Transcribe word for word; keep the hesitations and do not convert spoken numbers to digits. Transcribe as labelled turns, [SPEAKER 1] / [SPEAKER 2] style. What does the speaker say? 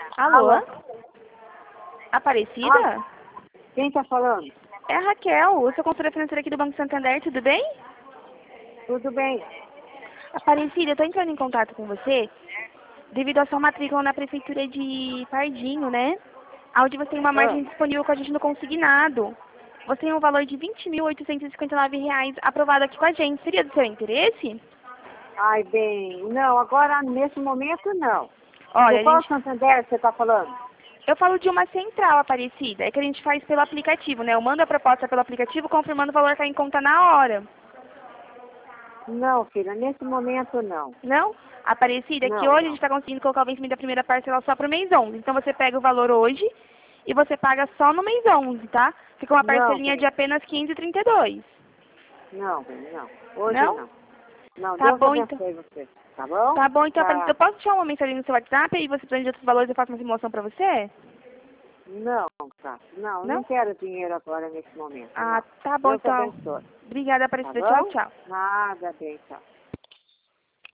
[SPEAKER 1] Alô?
[SPEAKER 2] Alô?
[SPEAKER 1] Aparecida?
[SPEAKER 2] Ah, quem está falando?
[SPEAKER 1] É a Raquel, eu sou consultora financeira aqui do Banco Santander, tudo bem?
[SPEAKER 2] Tudo bem?
[SPEAKER 1] Aparecida, eu estou entrando em contato com você devido à sua matrícula na Prefeitura de Pardinho, né? Onde você tem uma
[SPEAKER 2] Ah,
[SPEAKER 1] margem disponível com a gente no consignado. Você tem um valor de vinte mil oitocentos e cinquenta e nove reais aprovado aqui com a gente. Seria do seu interesse?
[SPEAKER 2] ai, bem, não, agora nesse momento não. De
[SPEAKER 1] Olha, a
[SPEAKER 2] qual
[SPEAKER 1] gente,
[SPEAKER 2] Santander você está falando?
[SPEAKER 1] eu falo de uma central, Aparecida. É que a gente faz pelo aplicativo, né? Eu mando a proposta pelo aplicativo confirmando o valor que está em conta na hora.
[SPEAKER 2] Não, filha, nesse momento não.
[SPEAKER 1] Não? Aparecida, é que
[SPEAKER 2] Não,
[SPEAKER 1] hoje a gente
[SPEAKER 2] não.
[SPEAKER 1] está conseguindo colocar o vencimento da primeira parcela só para o mês onze. Então você pega o valor hoje e você paga só no mês onze, tá? Fica uma
[SPEAKER 2] Não,
[SPEAKER 1] parcelinha de
[SPEAKER 2] bem,
[SPEAKER 1] apenas quinze e trinta e dois.
[SPEAKER 2] não, bem, não. Hoje
[SPEAKER 1] Não?
[SPEAKER 2] não. Não,
[SPEAKER 1] Tá
[SPEAKER 2] Deus
[SPEAKER 1] bom, então.
[SPEAKER 2] abençoe você. Tá bom?
[SPEAKER 1] Tá bom, então, Aparecida,
[SPEAKER 2] Tá.
[SPEAKER 1] eu posso deixar uma mensagem no seu WhatsApp e você precisa de outros valores e eu faço uma simulação para você?
[SPEAKER 2] Não, tá. Não,
[SPEAKER 1] Não?
[SPEAKER 2] não quero dinheiro agora nesse momento,
[SPEAKER 1] Ah,
[SPEAKER 2] não.
[SPEAKER 1] tá bom,
[SPEAKER 2] Deus
[SPEAKER 1] então.
[SPEAKER 2] abençoe.
[SPEAKER 1] Obrigada,
[SPEAKER 2] Tá
[SPEAKER 1] Aparecida. Tchau,
[SPEAKER 2] bom?
[SPEAKER 1] tchau.
[SPEAKER 2] Nada, bem, tchau.